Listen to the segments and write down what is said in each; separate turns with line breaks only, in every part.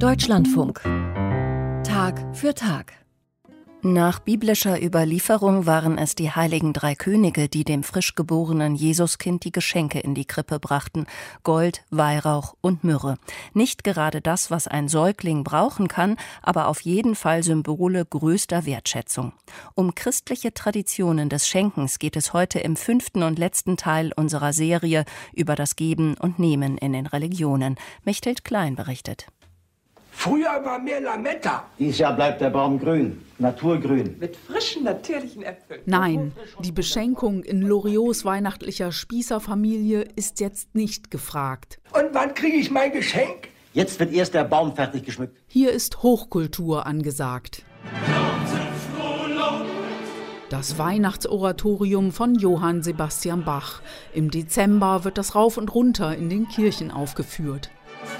Deutschlandfunk. Tag für Tag. Nach biblischer Überlieferung waren es die heiligen drei Könige, die dem frisch geborenen Jesuskind die Geschenke in die Krippe brachten: Gold, Weihrauch und Myrrhe. Nicht gerade das, was ein Säugling brauchen kann, aber auf jeden Fall Symbole größter Wertschätzung. Um christliche Traditionen des Schenkens geht es heute im 5. und letzten Teil unserer Serie über das Geben und Nehmen in den Religionen. Mechthild Klein berichtet.
Früher war mehr Lametta.
Dieses Jahr bleibt der Baum grün, naturgrün.
Mit frischen, natürlichen Äpfeln.
Nein, die Beschenkung in Loriots weihnachtlicher Spießerfamilie ist jetzt nicht gefragt.
Und wann kriege ich mein Geschenk?
Jetzt wird erst der Baum fertig geschmückt.
Hier ist Hochkultur angesagt. Das Weihnachtsoratorium von Johann Sebastian Bach. Im Dezember wird das rauf und runter in den Kirchen aufgeführt.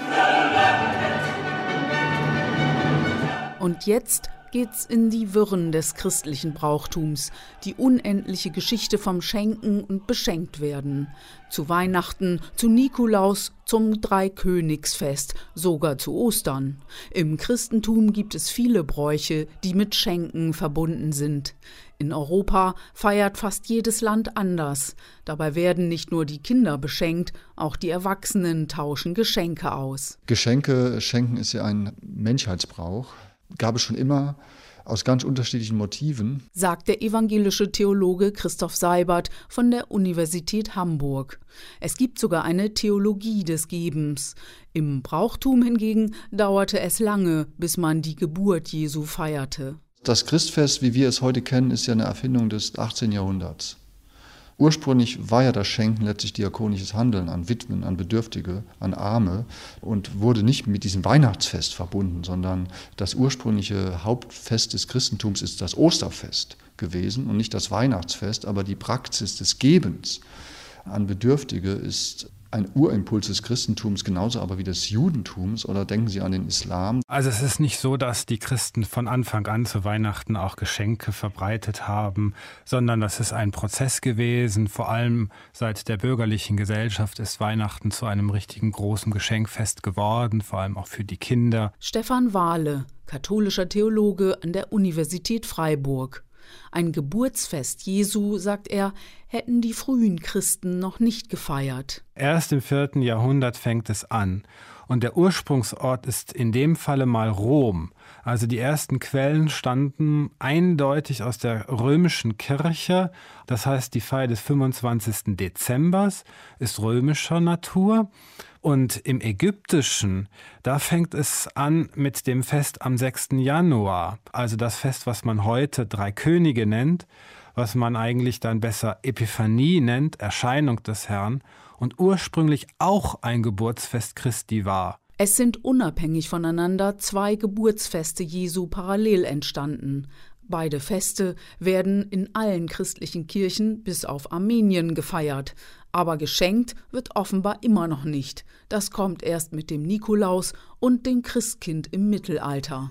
Und jetzt geht's in die Wirren des christlichen Brauchtums, die unendliche Geschichte vom Schenken und Beschenktwerden. Zu Weihnachten, zu Nikolaus, zum Dreikönigsfest, sogar zu Ostern. Im Christentum gibt es viele Bräuche, die mit Schenken verbunden sind. In Europa feiert fast jedes Land anders. Dabei werden nicht nur die Kinder beschenkt, auch die Erwachsenen tauschen Geschenke aus.
Geschenke schenken ist ja ein Menschheitsbrauch. Gab es schon immer, aus ganz unterschiedlichen Motiven,
sagt der evangelische Theologe Christoph Seibert von der Universität Hamburg. Es gibt sogar eine Theologie des Gebens. Im Brauchtum hingegen dauerte es lange, bis man die Geburt Jesu feierte.
Das Christfest, wie wir es heute kennen, ist ja eine Erfindung des 18. Jahrhunderts. Ursprünglich war ja das Schenken letztlich diakonisches Handeln an Witwen, an Bedürftige, an Arme und wurde nicht mit diesem Weihnachtsfest verbunden, sondern das ursprüngliche Hauptfest des Christentums ist das Osterfest gewesen und nicht das Weihnachtsfest, aber die Praxis des Gebens an Bedürftige ist ein Urimpuls des Christentums, genauso aber wie des Judentums, oder denken Sie an den Islam.
Also es ist nicht so, dass die Christen von Anfang an zu Weihnachten auch Geschenke verbreitet haben, sondern das ist ein Prozess gewesen. Vor allem seit der bürgerlichen Gesellschaft ist Weihnachten zu einem richtigen großen Geschenkfest geworden, vor allem auch für die Kinder.
Stefan Wahle, katholischer Theologe an der Universität Freiburg. Ein Geburtsfest Jesu, sagt er, hätten die frühen Christen noch nicht gefeiert.
Erst im 4. Jahrhundert fängt es an. Und der Ursprungsort ist in dem Falle mal Rom. Also die ersten Quellen stammen eindeutig aus der römischen Kirche. Das heißt, die Feier des 25. Dezembers ist römischer Natur. Und im Ägyptischen, da fängt es an mit dem Fest am 6. Januar. Also das Fest, was man heute Drei Könige nennt, was man eigentlich dann besser Epiphanie nennt, Erscheinung des Herrn, und ursprünglich auch ein Geburtsfest Christi war.
Es sind unabhängig voneinander zwei Geburtsfeste Jesu parallel entstanden. Beide Feste werden in allen christlichen Kirchen bis auf Armenien gefeiert. Aber geschenkt wird offenbar immer noch nicht. Das kommt erst mit dem Nikolaus und dem Christkind im Mittelalter.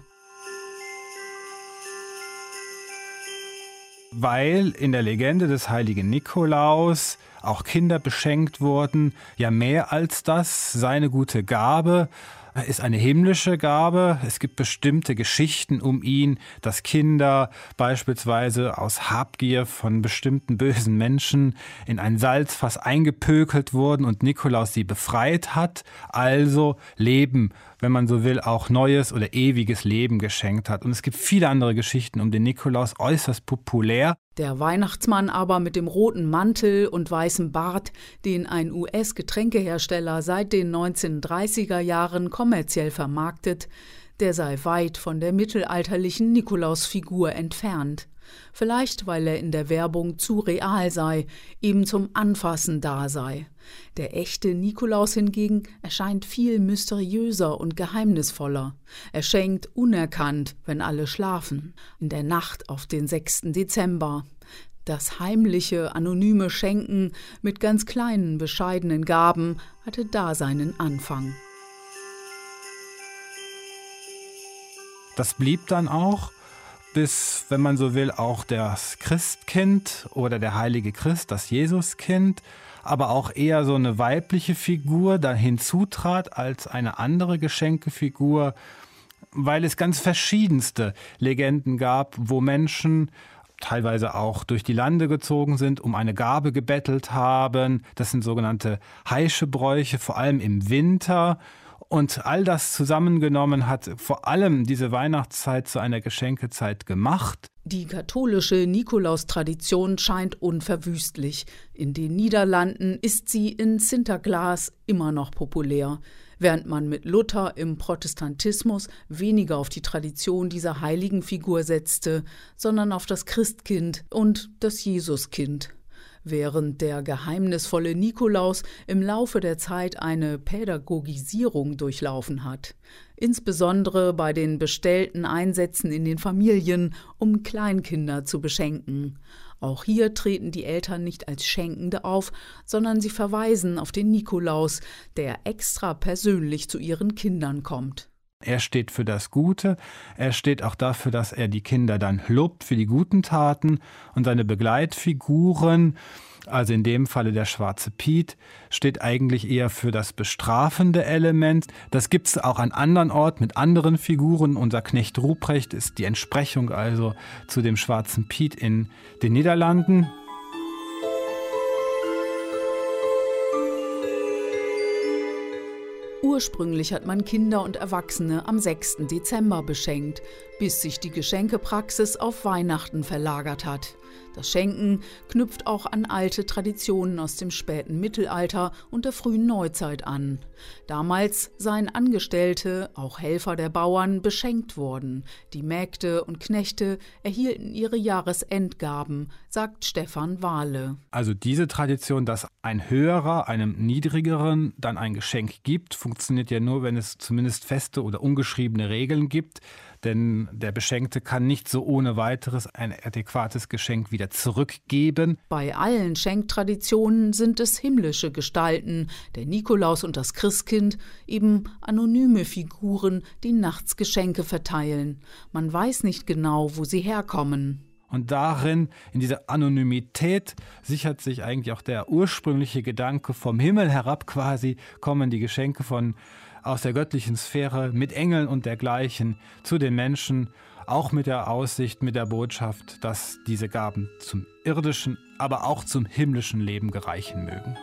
Weil in der Legende des heiligen Nikolaus auch Kinder beschenkt wurden. Ja, mehr als das, seine gute Gabe ist eine himmlische Gabe. Es gibt bestimmte Geschichten um ihn, dass Kinder beispielsweise aus Habgier von bestimmten bösen Menschen in ein Salzfass eingepökelt wurden und Nikolaus sie befreit hat. Also Leben, wenn man so will, auch neues oder ewiges Leben geschenkt hat. Und es gibt viele andere Geschichten um den Nikolaus, äußerst populär.
Der Weihnachtsmann aber mit dem roten Mantel und weißem Bart, den ein US-Getränkehersteller seit den 1930er Jahren kommerziell vermarktet, der sei weit von der mittelalterlichen Nikolausfigur entfernt. Vielleicht, weil er in der Werbung zu real sei, eben zum Anfassen da sei. Der echte Nikolaus hingegen erscheint viel mysteriöser und geheimnisvoller. Er schenkt unerkannt, wenn alle schlafen, in der Nacht auf den 6. Dezember. Das heimliche, anonyme Schenken mit ganz kleinen, bescheidenen Gaben hatte da seinen Anfang.
Das blieb dann auch. bis, wenn man so will, auch das Christkind oder der heilige Christ, das Jesuskind, aber auch eher so eine weibliche Figur da hinzutrat als eine andere Geschenkefigur, weil es ganz verschiedenste Legenden gab, wo Menschen teilweise auch durch die Lande gezogen sind, um eine Gabe gebettelt haben. Das sind sogenannte Heischebräuche, vor allem im Winter. Und all das zusammengenommen hat vor allem diese Weihnachtszeit zu einer Geschenkezeit gemacht.
Die katholische Nikolaustradition scheint unverwüstlich. In den Niederlanden ist sie in Sinterklaas immer noch populär, während man mit Luther im Protestantismus weniger auf die Tradition dieser heiligen Figur setzte, sondern auf das Christkind und das Jesuskind. Während der geheimnisvolle Nikolaus im Laufe der Zeit eine Pädagogisierung durchlaufen hat, insbesondere bei den bestellten Einsätzen in den Familien, um Kleinkinder zu beschenken. Auch hier treten die Eltern nicht als Schenkende auf, sondern sie verweisen auf den Nikolaus, der extra persönlich zu ihren Kindern kommt.
Er steht für das Gute, er steht auch dafür, dass er die Kinder dann lobt für die guten Taten, und seine Begleitfiguren, also in dem Falle der schwarze Piet, steht eigentlich eher für das bestrafende Element. Das gibt es auch an anderen Orten mit anderen Figuren. Unser Knecht Ruprecht ist die Entsprechung also zu dem schwarzen Piet in den Niederlanden.
Ursprünglich hat man Kinder und Erwachsene am 6. Dezember beschenkt, bis sich die Geschenkepraxis auf Weihnachten verlagert hat. Das Schenken knüpft auch an alte Traditionen aus dem späten Mittelalter und der frühen Neuzeit an. Damals seien Angestellte, auch Helfer der Bauern, beschenkt worden. Die Mägde und Knechte erhielten ihre Jahresendgaben, sagt Stefan Wahle.
Also diese Tradition, dass ein Höherer einem Niedrigeren dann ein Geschenk gibt, funktioniert ja nur, wenn es zumindest feste oder ungeschriebene Regeln gibt. Denn der Beschenkte kann nicht so ohne weiteres ein adäquates Geschenk wieder zurückgeben.
Bei allen Schenktraditionen sind es himmlische Gestalten, der Nikolaus und das Christkind, eben anonyme Figuren, die nachts Geschenke verteilen. Man weiß nicht genau, wo sie herkommen.
Und darin, in dieser Anonymität, sichert sich eigentlich auch der ursprüngliche Gedanke vom Himmel herab quasi, kommen die Geschenke aus der göttlichen Sphäre mit Engeln und dergleichen zu den Menschen, auch mit der Aussicht, mit der Botschaft, dass diese Gaben zum irdischen, aber auch zum himmlischen Leben gereichen mögen.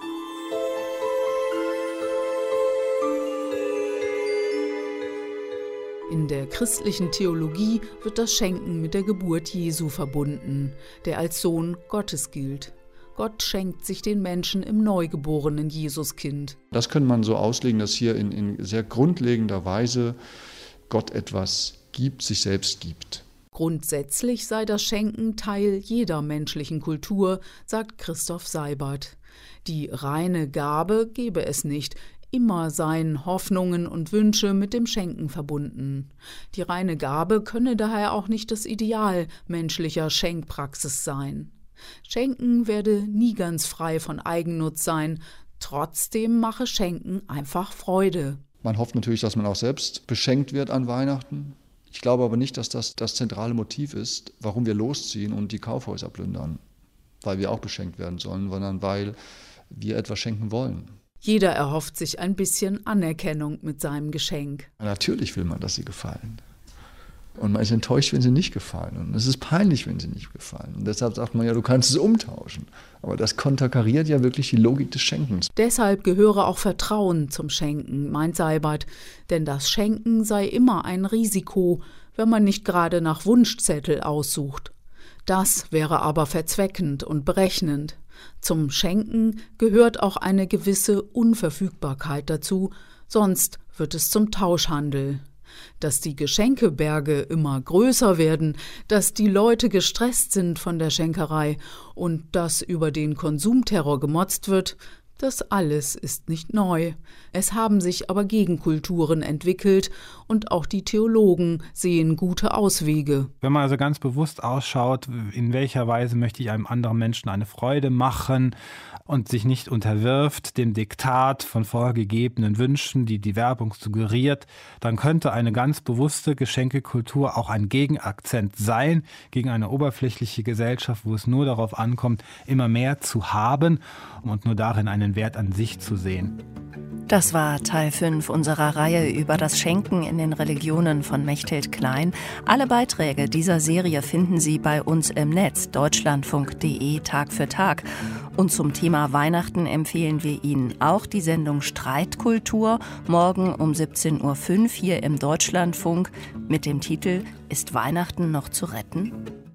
In der christlichen Theologie wird das Schenken mit der Geburt Jesu verbunden, der als Sohn Gottes gilt. Gott schenkt sich den Menschen im neugeborenen Jesuskind.
Das könnte man so auslegen, dass hier in sehr grundlegender Weise Gott etwas gibt, sich selbst gibt.
Grundsätzlich sei das Schenken Teil jeder menschlichen Kultur, sagt Christoph Seibert. Die reine Gabe gebe es nicht. Immer seien Hoffnungen und Wünsche mit dem Schenken verbunden. Die reine Gabe könne daher auch nicht das Ideal menschlicher Schenkpraxis sein. Schenken werde nie ganz frei von Eigennutz sein, trotzdem mache Schenken einfach Freude.
Man hofft natürlich, dass man auch selbst beschenkt wird an Weihnachten. Ich glaube aber nicht, dass das das zentrale Motiv ist, warum wir losziehen und die Kaufhäuser plündern, weil wir auch beschenkt werden sollen, sondern weil wir etwas schenken wollen.
Jeder erhofft sich ein bisschen Anerkennung mit seinem Geschenk.
Natürlich will man, dass sie gefallen. Und man ist enttäuscht, wenn sie nicht gefallen. Und es ist peinlich, wenn sie nicht gefallen. Und deshalb sagt man ja, du kannst es umtauschen. Aber das konterkariert ja wirklich die Logik des Schenkens.
Deshalb gehöre auch Vertrauen zum Schenken, meint Seibert. Denn das Schenken sei immer ein Risiko, wenn man nicht gerade nach Wunschzettel aussucht. Das wäre aber verzweckend und berechnend. Zum Schenken gehört auch eine gewisse Unverfügbarkeit dazu, sonst wird es zum Tauschhandel. Dass die Geschenkeberge immer größer werden, dass die Leute gestresst sind von der Schenkerei und dass über den Konsumterror gemotzt wird, Das alles ist nicht neu. Es haben sich aber Gegenkulturen entwickelt und auch die Theologen sehen gute Auswege.
Wenn man also ganz bewusst ausschaut, in welcher Weise möchte ich einem anderen Menschen eine Freude machen und sich nicht unterwirft dem Diktat von vorgegebenen Wünschen, die die Werbung suggeriert, dann könnte eine ganz bewusste Geschenkekultur auch ein Gegenakzent sein gegen eine oberflächliche Gesellschaft, wo es nur darauf ankommt, immer mehr zu haben und nur darin einen Wert an sich zu sehen.
Das war Teil 5 unserer Reihe über das Schenken in den Religionen von Mechthild Klein. Alle Beiträge dieser Serie finden Sie bei uns im Netz deutschlandfunk.de Tag für Tag. Und zum Thema Weihnachten empfehlen wir Ihnen auch die Sendung Streitkultur, morgen um 17.05 Uhr hier im Deutschlandfunk mit dem Titel »Ist Weihnachten noch zu retten?«